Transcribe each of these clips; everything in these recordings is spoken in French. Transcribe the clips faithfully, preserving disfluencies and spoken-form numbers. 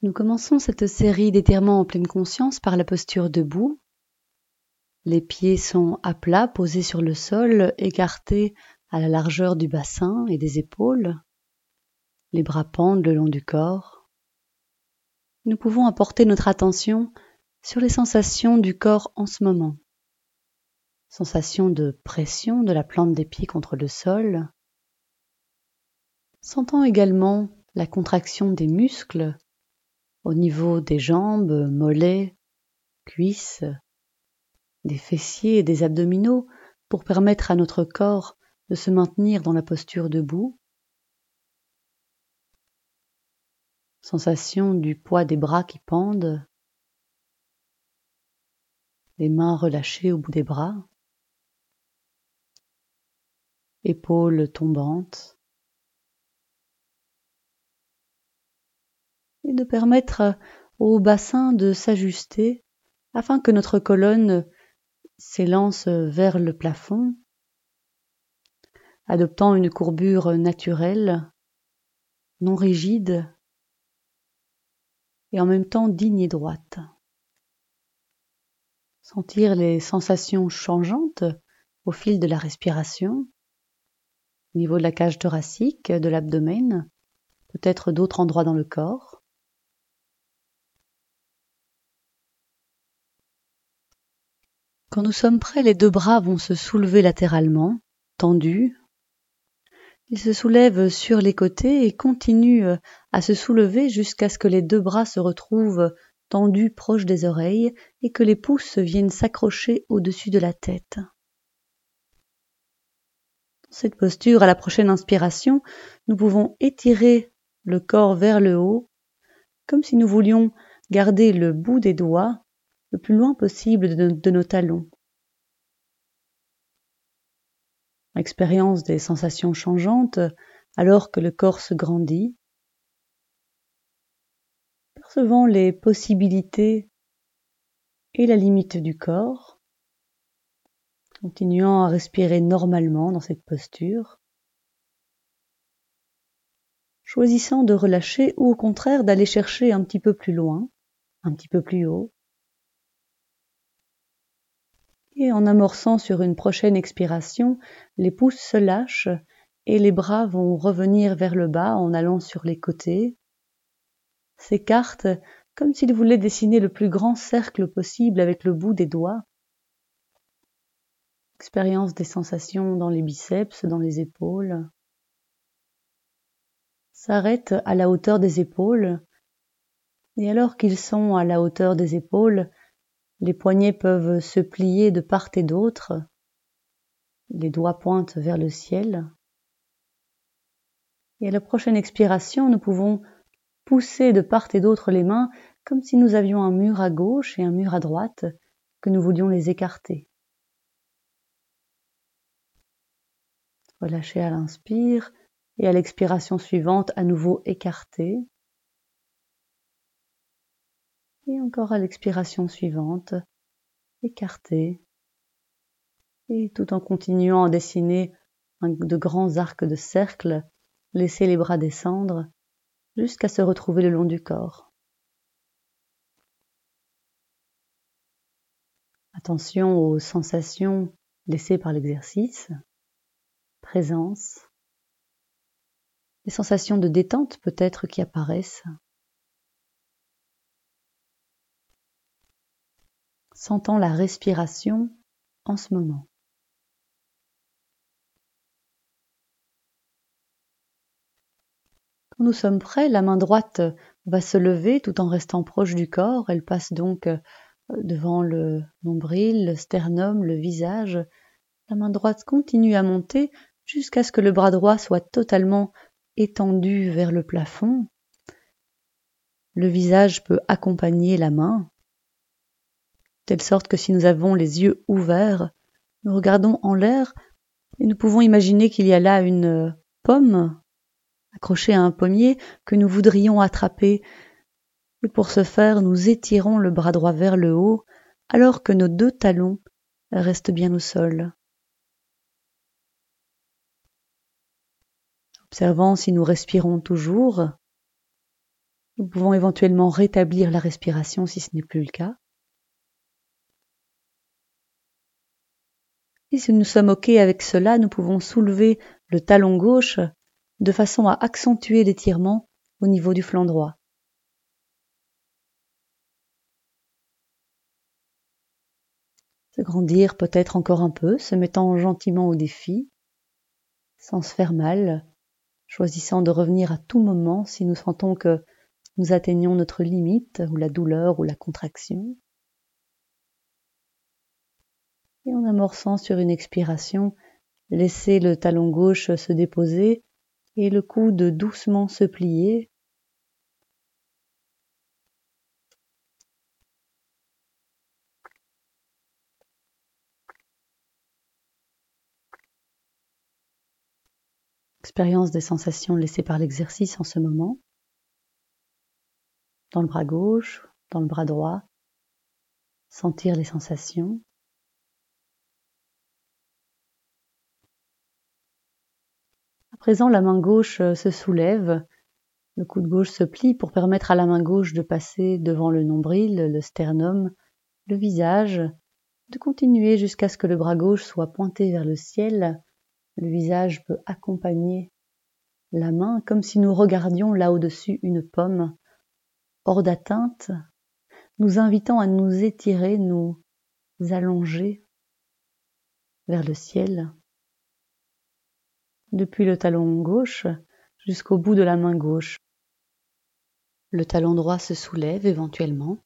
Nous commençons cette série d'étirements en pleine conscience par la posture debout. Les pieds sont à plat, posés sur le sol, écartés à la largeur du bassin et des épaules. Les bras pendent le long du corps. Nous pouvons apporter notre attention sur les sensations du corps en ce moment. Sensation de pression de la plante des pieds contre le sol. Sentant également la contraction des muscles au niveau des jambes, mollets, cuisses, des fessiers et des abdominaux pour permettre à notre corps de se maintenir dans la posture debout. Sensation du poids des bras qui pendent, les mains relâchées au bout des bras, épaules tombantes, et de permettre au bassin de s'ajuster afin que notre colonne s'élance vers le plafond, adoptant une courbure naturelle, non rigide et en même temps digne et droite. Sentir les sensations changeantes au fil de la respiration, au niveau de la cage thoracique, de l'abdomen, peut-être d'autres endroits dans le corps. Quand nous sommes prêts, les deux bras vont se soulever latéralement, tendus. Ils se soulèvent sur les côtés et continuent à se soulever jusqu'à ce que les deux bras se retrouvent tendus proches des oreilles et que les pouces viennent s'accrocher au-dessus de la tête. Dans cette posture, à la prochaine inspiration, nous pouvons étirer le corps vers le haut, comme si nous voulions garder le bout des doigts le plus loin possible de, de nos talons. Expérience des sensations changeantes alors que le corps se grandit, percevant les possibilités et la limite du corps, continuant à respirer normalement dans cette posture, choisissant de relâcher ou au contraire d'aller chercher un petit peu plus loin, un petit peu plus haut, et en amorçant sur une prochaine expiration, les pouces se lâchent et les bras vont revenir vers le bas en allant sur les côtés, s'écartent comme s'ils voulaient dessiner le plus grand cercle possible avec le bout des doigts. Expérience des sensations dans les biceps, dans les épaules. S'arrêtent à la hauteur des épaules, et alors qu'ils sont à la hauteur des épaules, les poignets peuvent se plier de part et d'autre, les doigts pointent vers le ciel. Et à la prochaine expiration, nous pouvons pousser de part et d'autre les mains comme si nous avions un mur à gauche et un mur à droite, que nous voulions les écarter. Relâcher à l'inspire et à l'expiration suivante, à nouveau écarter. Et encore à l'expiration suivante, écarter. Et tout en continuant à dessiner un, de grands arcs de cercle, laisser les bras descendre jusqu'à se retrouver le long du corps. Attention aux sensations laissées par l'exercice, présence, les sensations de détente peut-être qui apparaissent. Sentant la respiration en ce moment. Quand nous sommes prêts, la main droite va se lever tout en restant proche du corps. Elle passe donc devant le nombril, le sternum, le visage. La main droite continue à monter jusqu'à ce que le bras droit soit totalement étendu vers le plafond. Le visage peut accompagner la main, de telle sorte que si nous avons les yeux ouverts, nous regardons en l'air et nous pouvons imaginer qu'il y a là une pomme accrochée à un pommier que nous voudrions attraper. Et pour ce faire, nous étirons le bras droit vers le haut alors que nos deux talons restent bien au sol. Observant si nous respirons toujours Nous pouvons éventuellement rétablir la respiration si ce n'est plus le cas. Et si nous sommes OK avec cela, nous pouvons soulever le talon gauche de façon à accentuer l'étirement au niveau du flanc droit. S'agrandir peut-être encore un peu, se mettant gentiment au défi, sans se faire mal, choisissant de revenir à tout moment si nous sentons que nous atteignons notre limite, ou la douleur, ou la contraction. Et en amorçant sur une expiration, laissez le talon gauche se déposer et le coude doucement se plier. Expérience des sensations laissées par l'exercice en ce moment. Dans le bras gauche, dans le bras droit. Sentir les sensations. À présent, la main gauche se soulève. Le coude gauche se plie pour permettre à la main gauche de passer devant le nombril, le sternum, le visage, de continuer jusqu'à ce que le bras gauche soit pointé vers le ciel. Le visage peut accompagner la main comme si nous regardions là au-dessus une pomme, hors d'atteinte, nous invitant à nous étirer, nous allonger vers le ciel, depuis le talon gauche jusqu'au bout de la main gauche. Le talon droit se soulève éventuellement.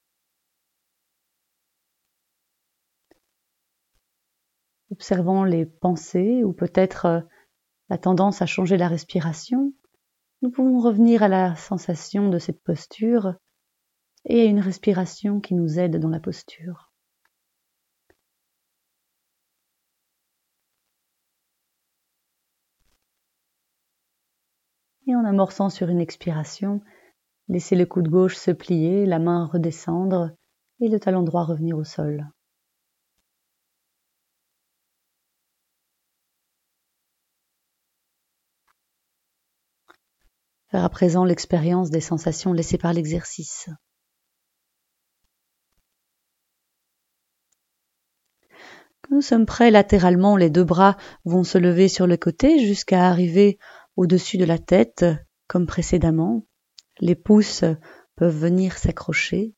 Observant les pensées ou peut-être la tendance à changer la respiration, nous pouvons revenir à la sensation de cette posture et à une respiration qui nous aide dans la posture. Et en amorçant sur une expiration, laissez le coude gauche se plier, la main redescendre et le talon droit revenir au sol. Faire à présent l'expérience des sensations laissées par l'exercice. Quand nous sommes prêts latéralement, les deux bras vont se lever sur le côté jusqu'à arriver au-dessus de la tête, comme précédemment. Les pouces peuvent venir s'accrocher.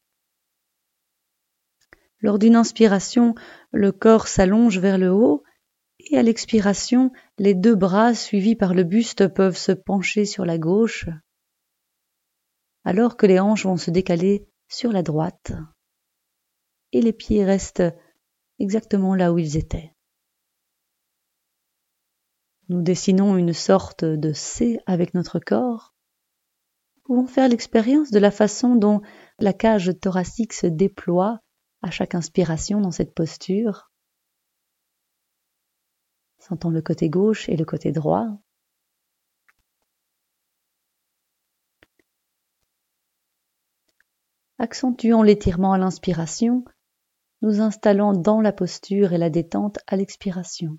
Lors d'une inspiration, le corps s'allonge vers le haut et à l'expiration, les deux bras suivis par le buste peuvent se pencher sur la gauche, alors que les hanches vont se décaler sur la droite et les pieds restent exactement là où ils étaient. Nous dessinons une sorte de C avec notre corps. Nous pouvons faire l'expérience de la façon dont la cage thoracique se déploie à chaque inspiration dans cette posture. Sentons le côté gauche et le côté droit. Accentuons l'étirement à l'inspiration, nous installons dans la posture et la détente à l'expiration.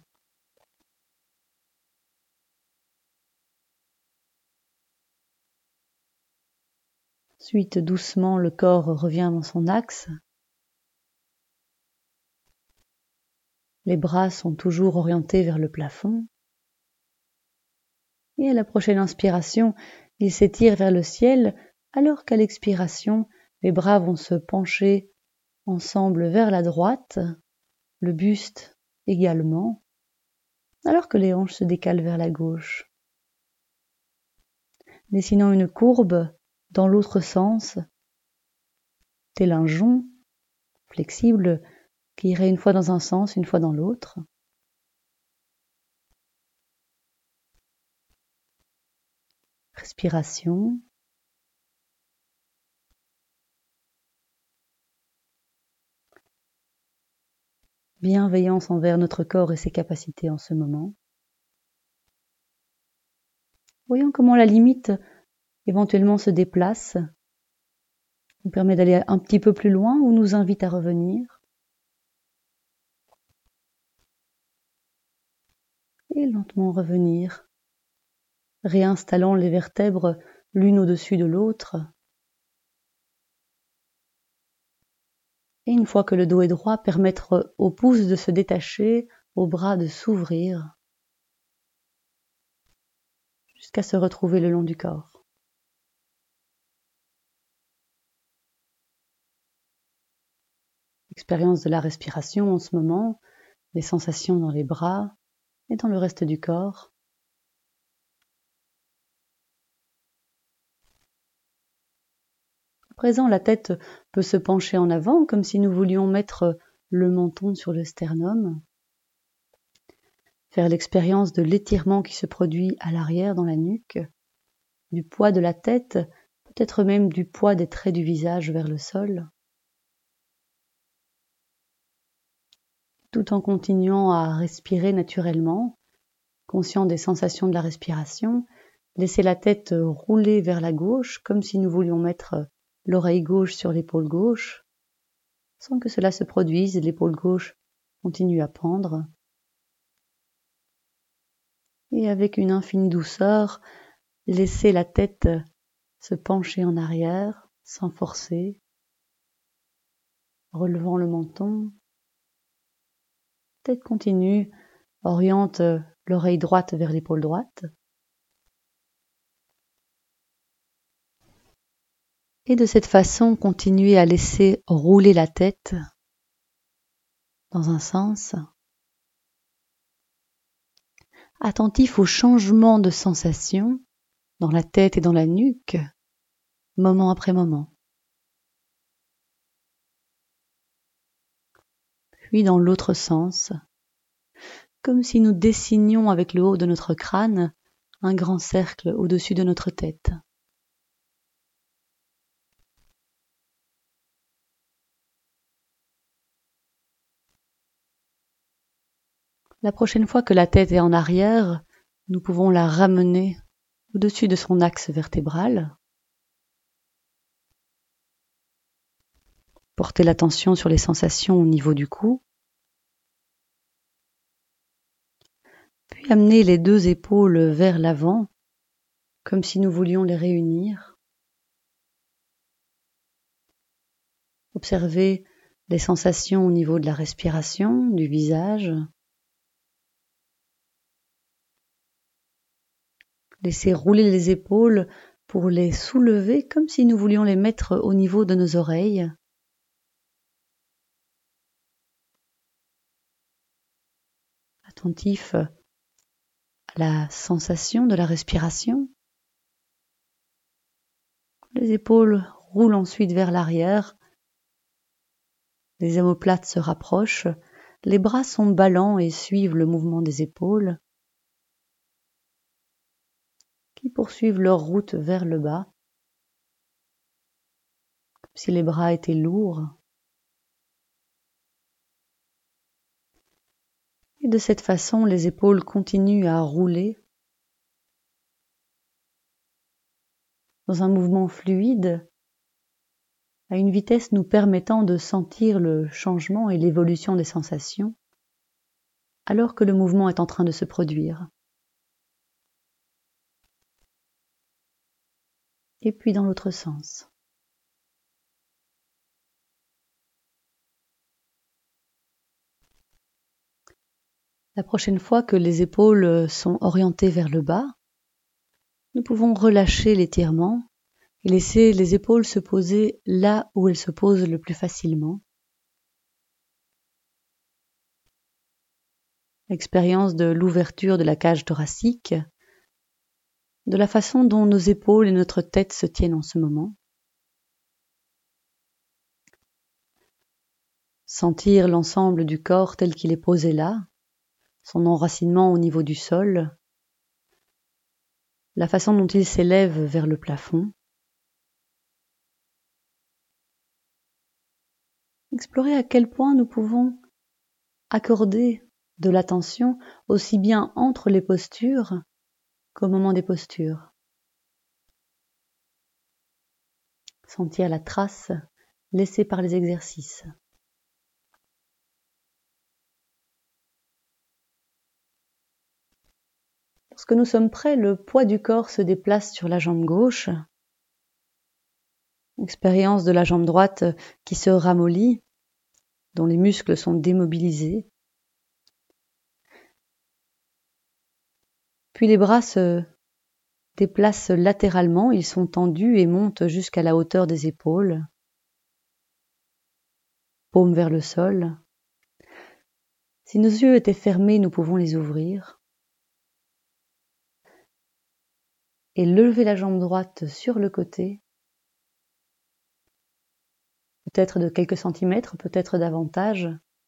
Ensuite, doucement, le corps revient dans son axe. Les bras sont toujours orientés vers le plafond. Et à la prochaine inspiration, ils s'étirent vers le ciel, alors qu'à l'expiration, les bras vont se pencher ensemble vers la droite, le buste également, alors que les hanches se décalent vers la gauche. Dessinant une courbe dans l'autre sens, tel un jonc flexible qui irait une fois dans un sens, une fois dans l'autre. Respiration. Bienveillance envers notre corps et ses capacités en ce moment. Voyons comment la limite éventuellement se déplace, nous permet d'aller un petit peu plus loin ou nous invite à revenir. Et lentement revenir, réinstallant les vertèbres l'une au-dessus de l'autre, Et une fois que le dos est droit, permettre aux pouces de se détacher, aux bras de s'ouvrir, jusqu'à se retrouver le long du corps. Expérience de la respiration en ce moment, les sensations dans les bras et dans le reste du corps. À présent, la tête peut se pencher en avant, comme si nous voulions mettre le menton sur le sternum. Faire l'expérience de l'étirement qui se produit à l'arrière dans la nuque, du poids de la tête, peut-être même du poids des traits du visage vers le sol, tout en continuant à respirer naturellement, conscient des sensations de la respiration. Laisser la tête rouler vers la gauche, comme si nous voulions mettre l'oreille gauche sur l'épaule gauche. Sans que cela se produise, l'épaule gauche continue à pendre. Et avec une infinie douceur, laisser la tête se pencher en arrière, sans forcer, relevant le menton. Tête continue, oriente l'oreille droite vers l'épaule droite. Et de cette façon, continuer à laisser rouler la tête dans un sens, attentif au changement de sensation dans la tête et dans la nuque, moment après moment. Puis dans l'autre sens, comme si nous dessinions avec le haut de notre crâne un grand cercle au-dessus de notre tête. La prochaine fois que la tête est en arrière, nous pouvons la ramener au-dessus de son axe vertébral. Porter l'attention sur les sensations au niveau du cou. Puis amener les deux épaules vers l'avant, comme si nous voulions les réunir. Observer les sensations au niveau de la respiration, du visage. Laisser rouler les épaules pour les soulever comme si nous voulions les mettre au niveau de nos oreilles. Attentif à la sensation de la respiration. Les épaules roulent ensuite vers l'arrière. Les omoplates se rapprochent. Les bras sont ballants et suivent le mouvement des épaules, qui poursuivent leur route vers le bas, comme si les bras étaient lourds. Et de cette façon, les épaules continuent à rouler dans un mouvement fluide, à une vitesse nous permettant de sentir le changement et l'évolution des sensations, alors que le mouvement est en train de se produire. Et puis dans l'autre sens. La prochaine fois que les épaules sont orientées vers le bas, nous pouvons relâcher l'étirement et laisser les épaules se poser là où elles se posent le plus facilement. L'expérience de l'ouverture de la cage thoracique, de la façon dont nos épaules et notre tête se tiennent en ce moment. Sentir l'ensemble du corps tel qu'il est posé là, son enracinement au niveau du sol, la façon dont il s'élève vers le plafond. Explorer à quel point nous pouvons accorder de l'attention aussi bien entre les postures qu'au moment des postures. Sentir la trace laissée par les exercices. Lorsque nous sommes prêts, le poids du corps se déplace sur la jambe gauche. Expérience de la jambe droite qui se ramollit dont les muscles sont démobilisés. Puis les bras se déplacent latéralement, ils sont tendus et montent jusqu'à la hauteur des épaules. Paumes vers le sol. Si nos yeux étaient fermés, nous pouvons les ouvrir. Et lever la jambe droite sur le côté, peut-être de quelques centimètres, peut-être davantage.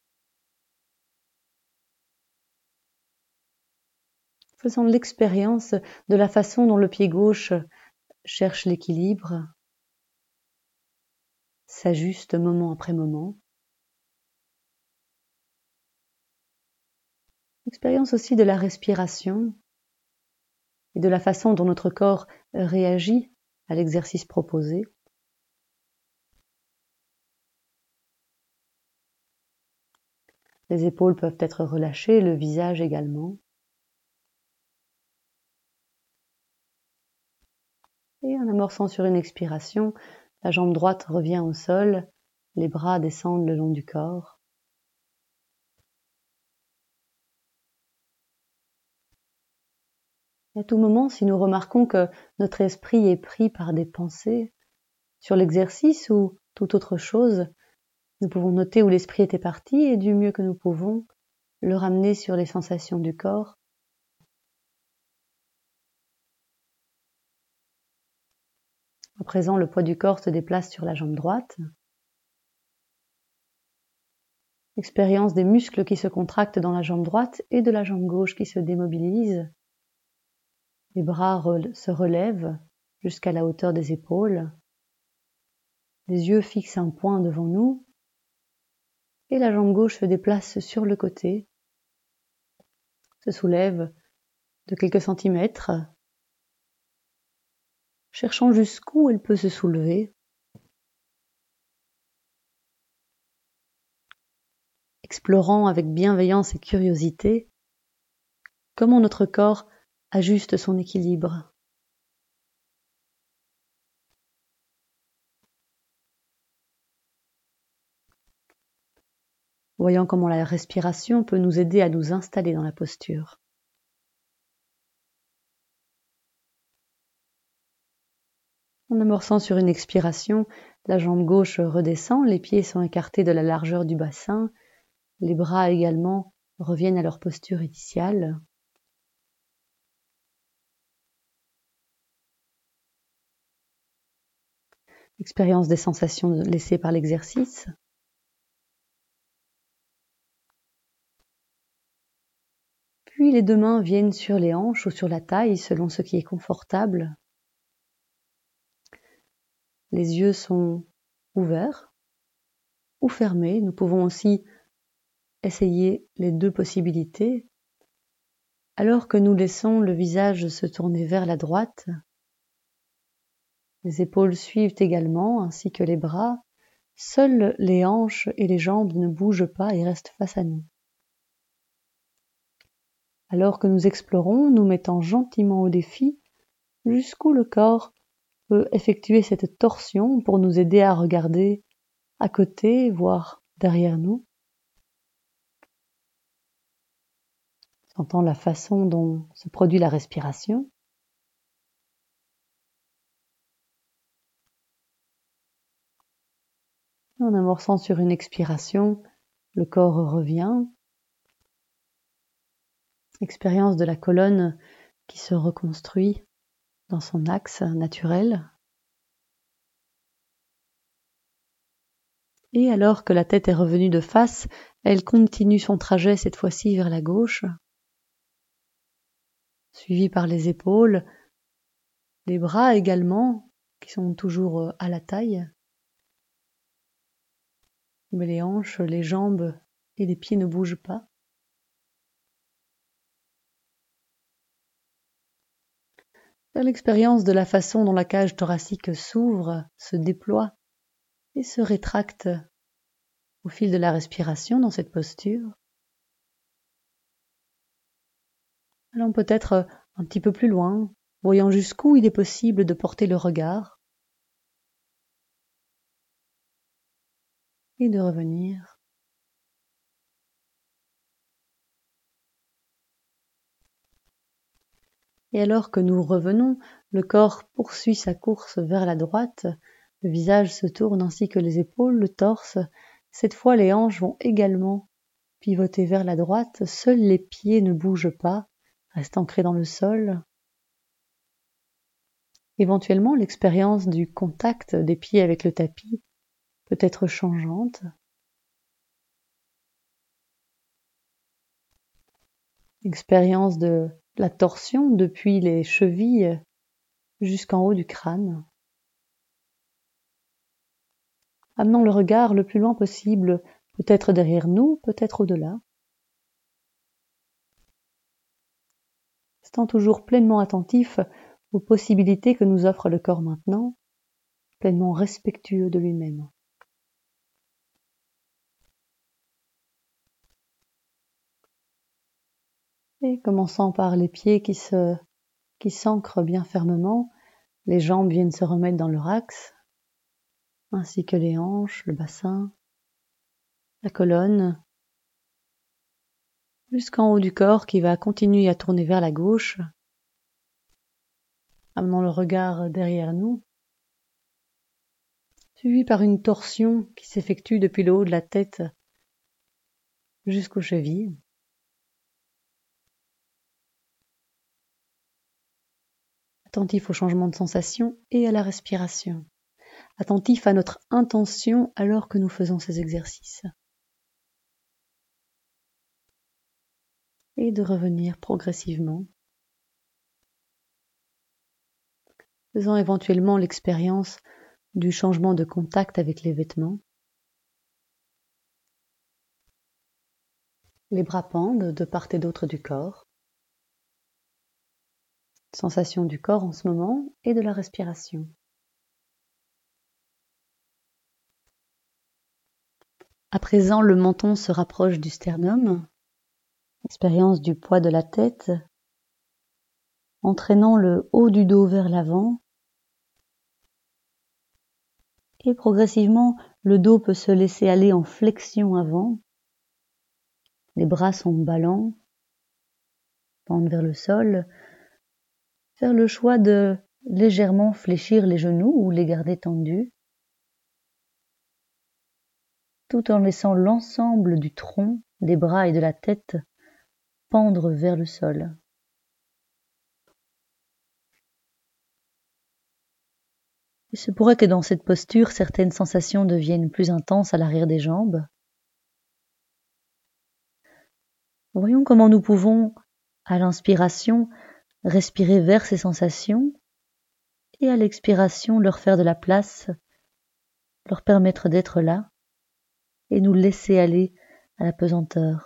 Faisons l'expérience de la façon dont le pied gauche cherche l'équilibre, s'ajuste moment après moment. Expérience aussi de la respiration et de la façon dont notre corps réagit à l'exercice proposé. Les épaules peuvent être relâchées, le visage également. Et en amorçant sur une expiration, la jambe droite revient au sol, les bras descendent le long du corps. À tout moment, si nous remarquons que notre esprit est pris par des pensées sur l'exercice ou toute autre chose, nous pouvons noter où l'esprit était parti et du mieux que nous pouvons, le ramener sur les sensations du corps. À présent, le poids du corps se déplace sur la jambe droite. Expérience des muscles qui se contractent dans la jambe droite et de la jambe gauche qui se démobilisent. Les bras se relèvent jusqu'à la hauteur des épaules. Les yeux fixent un point devant nous. Et la jambe gauche se déplace sur le côté, se soulève de quelques centimètres, cherchant jusqu'où elle peut se soulever. Explorant avec bienveillance et curiosité comment notre corps ajuste son équilibre. Voyant comment la respiration peut nous aider à nous installer dans la posture. En amorçant sur une expiration, la jambe gauche redescend, les pieds sont écartés de la largeur du bassin, les bras également reviennent à leur posture initiale. Expérience des sensations laissées par l'exercice. Puis les deux mains viennent sur les hanches ou sur la taille selon ce qui est confortable. Les yeux sont ouverts ou fermés. Nous pouvons aussi essayer les deux possibilités. Alors que nous laissons le visage se tourner vers la droite, les épaules suivent également, ainsi que les bras. Seules les hanches et les jambes ne bougent pas et restent face à nous. Alors que nous explorons, nous mettons gentiment au défi jusqu'où le corps peut effectuer cette torsion pour nous aider à regarder à côté, voire derrière nous. Sentant la façon dont se produit la respiration. En amorçant sur une expiration, le corps revient. Expérience de la colonne qui se reconstruit dans son axe naturel. Et alors que la tête est revenue de face, elle continue son trajet cette fois-ci vers la gauche, suivie par les épaules, les bras également, qui sont toujours à la taille. Mais les hanches, les jambes et les pieds ne bougent pas. Faire l'expérience de la façon dont la cage thoracique s'ouvre, se déploie et se rétracte au fil de la respiration dans cette posture. Allons peut-être un petit peu plus loin, voyant jusqu'où il est possible de porter le regard et de revenir Et alors que nous revenons, le corps poursuit sa course vers la droite, le visage se tourne ainsi que les épaules, le torse. Cette fois, les hanches vont également pivoter vers la droite, seuls les pieds ne bougent pas, restent ancrés dans le sol. Éventuellement, l'expérience du contact des pieds avec le tapis peut être changeante. Expérience de la torsion depuis les chevilles jusqu'en haut du crâne. Amenant le regard le plus loin possible, peut-être derrière nous, peut-être au-delà. Restant toujours pleinement attentif aux possibilités que nous offre le corps maintenant, pleinement respectueux de lui-même. Et commençant par les pieds qui se, qui s'ancrent bien fermement, les jambes viennent se remettre dans leur axe, ainsi que les hanches, le bassin, la colonne, jusqu'en haut du corps qui va continuer à tourner vers la gauche, amenant le regard derrière nous, suivi par une torsion qui s'effectue depuis le haut de la tête jusqu'aux chevilles. Attentif au changement de sensation et à la respiration. Attentif à notre intention alors que nous faisons ces exercices. Et de revenir progressivement, faisant éventuellement l'expérience du changement de contact avec les vêtements. Les bras pendent de part et d'autre du corps. Sensation du corps en ce moment et de la respiration. À présent, le menton se rapproche du sternum. Expérience du poids de la tête, entraînant le haut du dos vers l'avant. Et progressivement, le dos peut se laisser aller en flexion avant. Les bras sont ballants, pendent vers le sol. Faire le choix de légèrement fléchir les genoux ou les garder tendus, tout en laissant l'ensemble du tronc, des bras et de la tête pendre vers le sol. Il se pourrait que dans cette posture, certaines sensations deviennent plus intenses à l'arrière des jambes. Voyons comment nous pouvons, à l'inspiration, respirer vers ces sensations et à l'expiration, leur faire de la place, leur permettre d'être là et nous laisser aller à la pesanteur.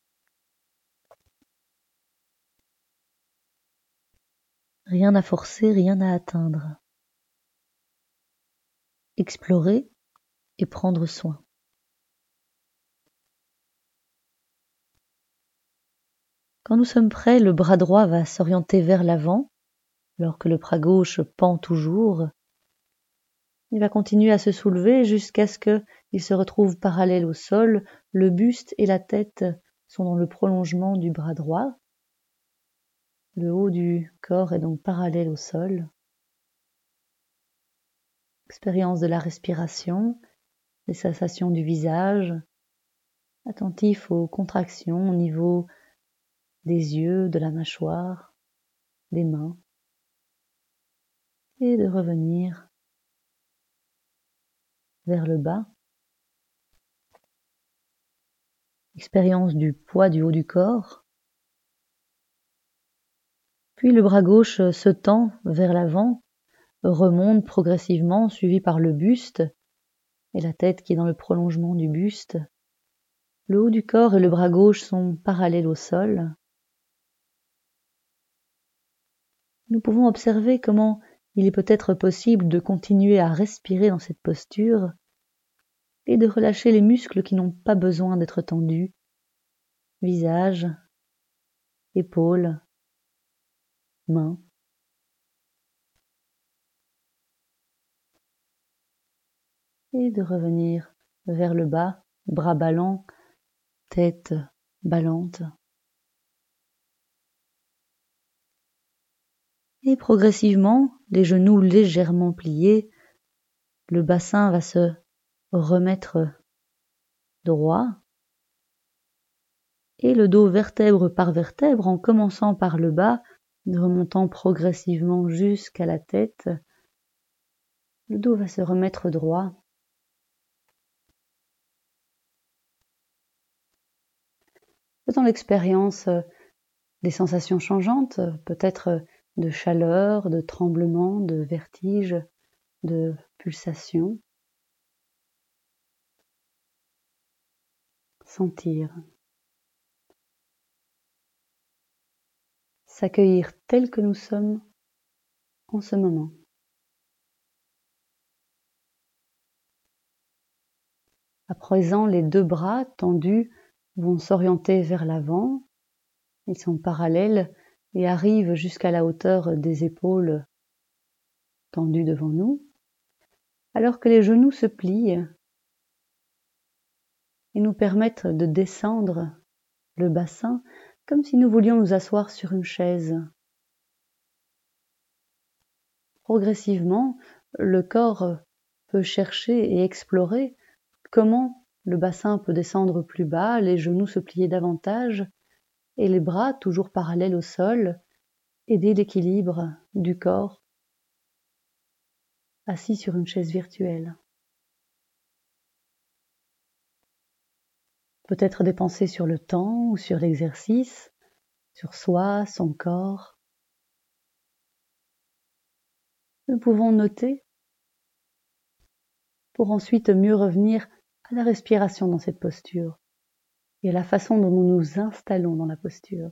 Rien à forcer, rien à atteindre. Explorer et prendre soin. Quand nous sommes prêts, le bras droit va s'orienter vers l'avant, alors que le bras gauche pend toujours. Il va continuer à se soulever jusqu'à ce qu'il se retrouve parallèle au sol. Le buste et la tête sont dans le prolongement du bras droit. Le haut du corps est donc parallèle au sol. Expérience de la respiration, les sensations du visage, attentif aux contractions au niveau des yeux, de la mâchoire, des mains, et de revenir vers le bas. Expérience du poids du haut du corps. Puis le bras gauche se tend vers l'avant, remonte progressivement, suivi par le buste et la tête qui est dans le prolongement du buste. Le haut du corps et le bras gauche sont parallèles au sol. Nous pouvons observer comment il est peut-être possible de continuer à respirer dans cette posture et de relâcher les muscles qui n'ont pas besoin d'être tendus. Visage, épaules, mains. Et de revenir vers le bas, bras ballants, tête ballante. Et progressivement, les genoux légèrement pliés, le bassin va se remettre droit et le dos vertèbre par vertèbre en commençant par le bas, remontant progressivement jusqu'à la tête. Le dos va se remettre droit. Faisant l'expérience des sensations changeantes, peut-être de chaleur, de tremblement, de vertige, de pulsation. Sentir. S'accueillir tel que nous sommes en ce moment. À présent, les deux bras tendus vont s'orienter vers l'avant. Ils sont parallèles et arrivent jusqu'à la hauteur des épaules tendues devant nous, alors que les genoux se plient et nous permettent de descendre le bassin comme si nous voulions nous asseoir sur une chaise. Progressivement, le corps peut chercher et explorer comment le bassin peut descendre plus bas, les genoux se plier davantage et les bras toujours parallèles au sol, aider l'équilibre du corps assis sur une chaise virtuelle. Peut-être des pensées sur le temps ou sur l'exercice, sur soi, son corps. Nous pouvons noter pour ensuite mieux revenir à la respiration dans cette posture et à la façon dont nous nous installons dans la posture.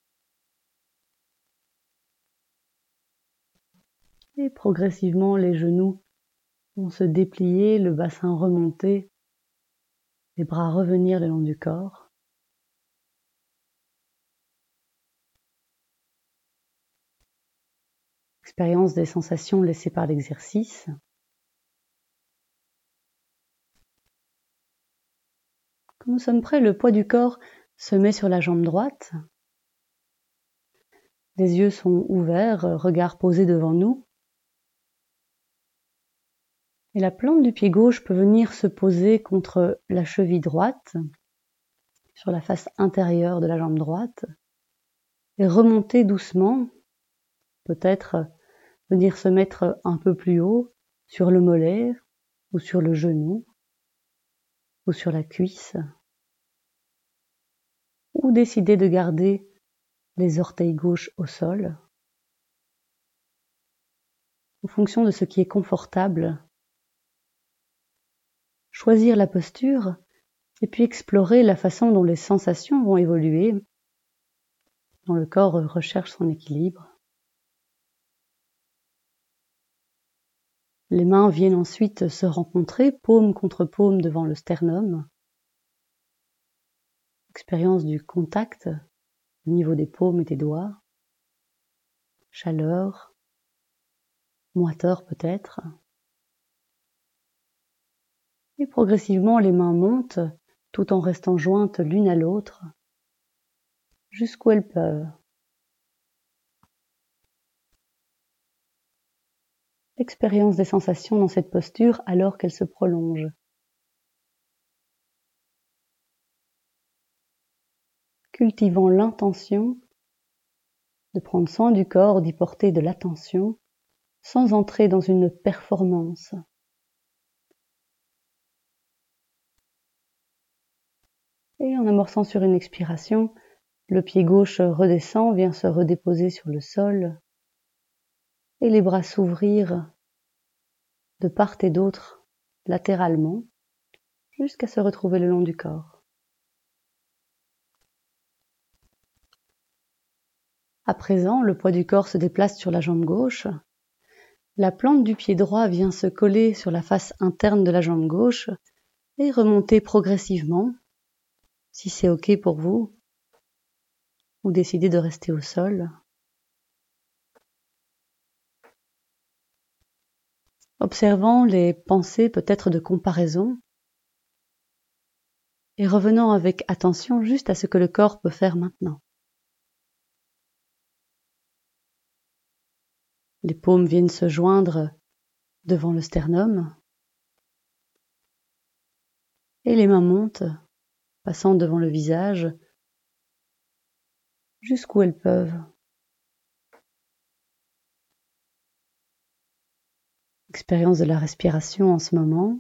Et progressivement, les genoux vont se déplier, le bassin remonter, les bras revenir le long du corps. Expérience des sensations laissées par l'exercice. Quand nous sommes prêts, le poids du corps se met sur la jambe droite. Les yeux sont ouverts, regard posé devant nous. Et la plante du pied gauche peut venir se poser contre la cheville droite, sur la face intérieure de la jambe droite, et remonter doucement, peut-être venir se mettre un peu plus haut, sur le mollet, ou sur le genou, ou sur la cuisse, ou décider de garder les orteils gauches au sol, en fonction de ce qui est confortable. Choisir la posture et puis explorer la façon dont les sensations vont évoluer, dont le corps recherche son équilibre. Les mains viennent ensuite se rencontrer, paume contre paume devant le sternum. Expérience du contact au niveau des paumes et des doigts. Chaleur, moiteur peut-être. Et progressivement, les mains montent tout en restant jointes l'une à l'autre jusqu'où elles peuvent. Expérience des sensations dans cette posture alors qu'elle se prolonge. Cultivant l'intention de prendre soin du corps, d'y porter de l'attention sans entrer dans une performance. Et en amorçant sur une expiration, le pied gauche redescend, vient se redéposer sur le sol et les bras s'ouvrir de part et d'autre latéralement jusqu'à se retrouver le long du corps. À présent, le poids du corps se déplace sur la jambe gauche. La plante du pied droit vient se coller sur la face interne de la jambe gauche et remonter progressivement, si c'est OK pour vous, ou décidez de rester au sol. Observant les pensées peut-être de comparaison et revenant avec attention juste à ce que le corps peut faire maintenant. Les paumes viennent se joindre devant le sternum. Et les mains montent, passant devant le visage, jusqu'où elles peuvent. Expérience de la respiration en ce moment.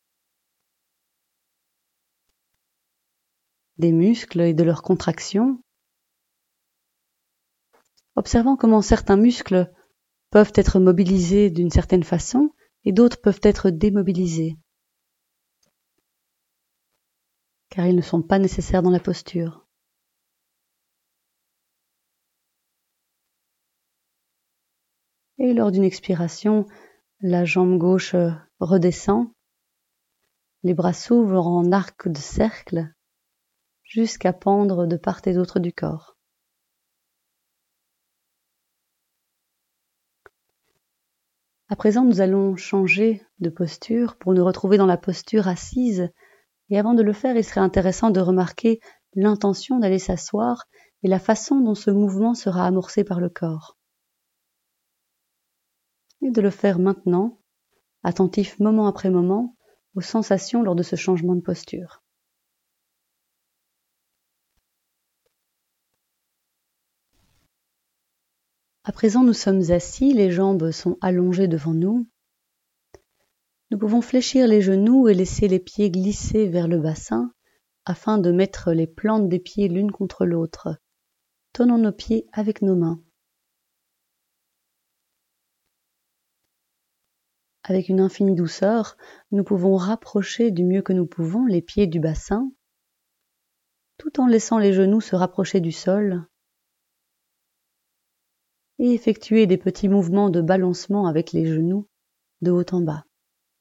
Des muscles et de leur contraction. Observant comment certains muscles peuvent être mobilisés d'une certaine façon et d'autres peuvent être démobilisés, car ils ne sont pas nécessaires dans la posture. Et lors d'une expiration, la jambe gauche redescend, les bras s'ouvrent en arc de cercle jusqu'à pendre de part et d'autre du corps. À présent, nous allons changer de posture pour nous retrouver dans la posture assise. Et avant de le faire, il serait intéressant de remarquer l'intention d'aller s'asseoir et la façon dont ce mouvement sera amorcé par le corps. Et de le faire maintenant, attentif moment après moment aux sensations lors de ce changement de posture. À présent, nous sommes assis, les jambes sont allongées devant nous. Nous pouvons fléchir les genoux et laisser les pieds glisser vers le bassin afin de mettre les plantes des pieds l'une contre l'autre. Tenons nos pieds avec nos mains. Avec une infinie douceur, nous pouvons rapprocher du mieux que nous pouvons les pieds du bassin, tout en laissant les genoux se rapprocher du sol et effectuer des petits mouvements de balancement avec les genoux de haut en bas.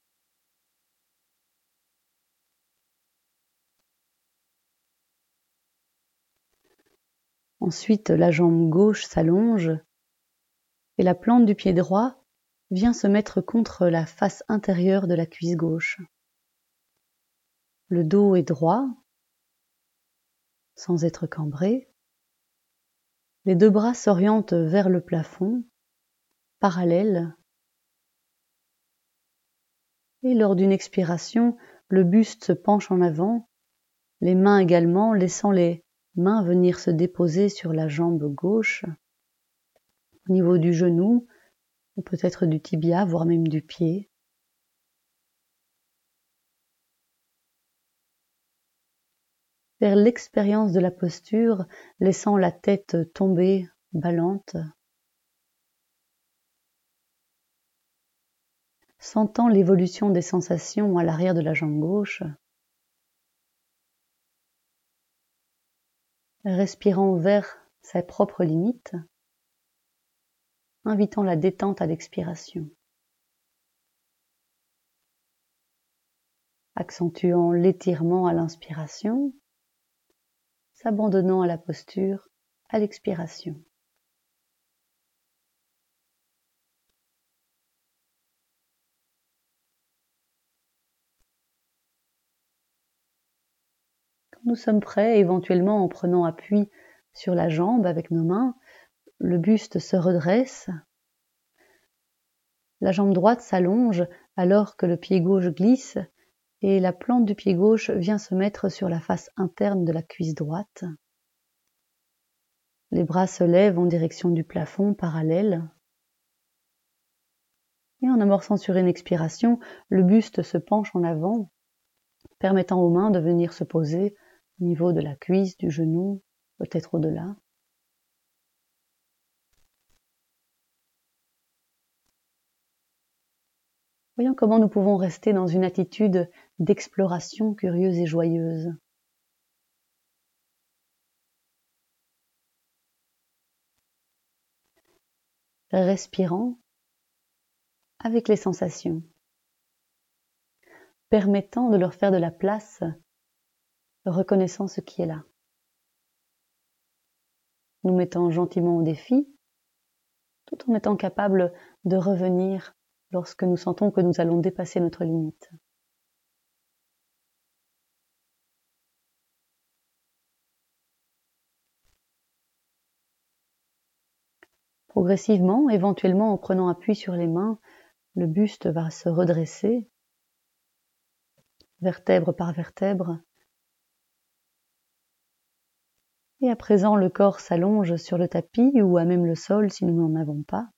Ensuite, la jambe gauche s'allonge et la plante du pied droit vient se mettre contre la face intérieure de la cuisse gauche. Le dos est droit, sans être cambré. Les deux bras s'orientent vers le plafond, parallèles. Et lors d'une expiration, le buste se penche en avant, les mains également, laissant les mains venir se déposer sur la jambe gauche, au niveau du genou, ou peut-être du tibia, voire même du pied. Faire l'expérience de la posture, laissant la tête tomber, ballante. Sentant l'évolution des sensations à l'arrière de la jambe gauche. Respirant vers sa propre limite, invitant la détente à l'expiration. Accentuant l'étirement à l'inspiration, s'abandonnant à la posture à l'expiration. Quand nous sommes prêts, éventuellement en prenant appui sur la jambe avec nos mains, le buste se redresse, la jambe droite s'allonge alors que le pied gauche glisse et la plante du pied gauche vient se mettre sur la face interne de la cuisse droite. Les bras se lèvent en direction du plafond parallèle. Et en amorçant sur une expiration, le buste se penche en avant, permettant aux mains de venir se poser au niveau de la cuisse, du genou, peut-être au-delà. Voyons comment nous pouvons rester dans une attitude d'exploration curieuse et joyeuse. Respirant avec les sensations, permettant de leur faire de la place, reconnaissant ce qui est là. Nous mettant gentiment au défi, tout en étant capable de revenir lorsque nous sentons que nous allons dépasser notre limite. Progressivement, éventuellement en prenant appui sur les mains, le buste va se redresser, vertèbre par vertèbre. Et à présent, le corps s'allonge sur le tapis ou à même le sol si nous n'en avons pas.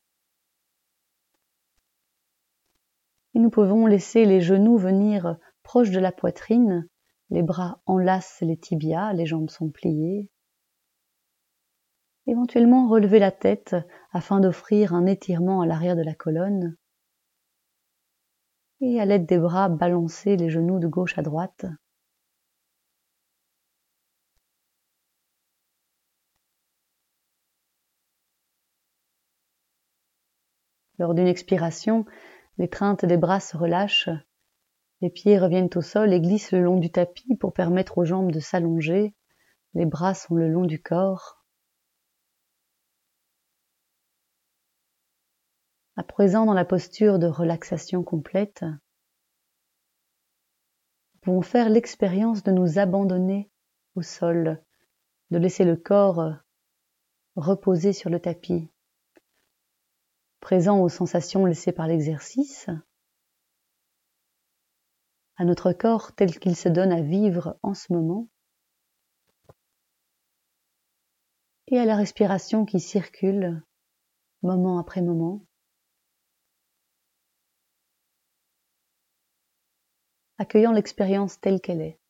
Et nous pouvons laisser les genoux venir proches de la poitrine, les bras enlacent les tibias, les jambes sont pliées. Éventuellement relever la tête afin d'offrir un étirement à l'arrière de la colonne. Et à l'aide des bras, balancer les genoux de gauche à droite. Lors d'une expiration, l'étreinte des bras se relâche, les pieds reviennent au sol et glissent le long du tapis pour permettre aux jambes de s'allonger. Les bras sont le long du corps. À présent, dans la posture de relaxation complète, nous pouvons faire l'expérience de nous abandonner au sol, de laisser le corps reposer sur le tapis, présent aux sensations laissées par l'exercice, à notre corps tel qu'il se donne à vivre en ce moment, et à la respiration qui circule moment après moment, accueillant l'expérience telle qu'elle est.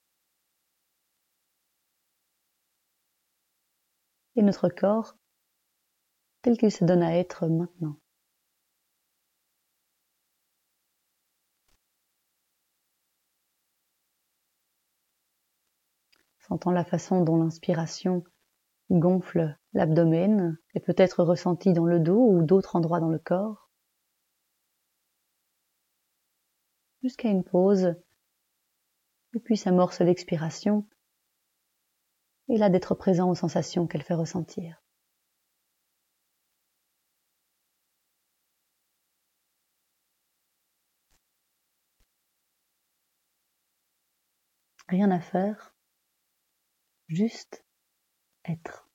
Et notre corps tel qu'il se donne à être maintenant. Sentant la façon dont l'inspiration gonfle l'abdomen et peut être ressentie dans le dos ou d'autres endroits dans le corps, jusqu'à une pause, et puis s'amorce l'expiration, et là d'être présent aux sensations qu'elle fait ressentir. Rien à faire, juste être.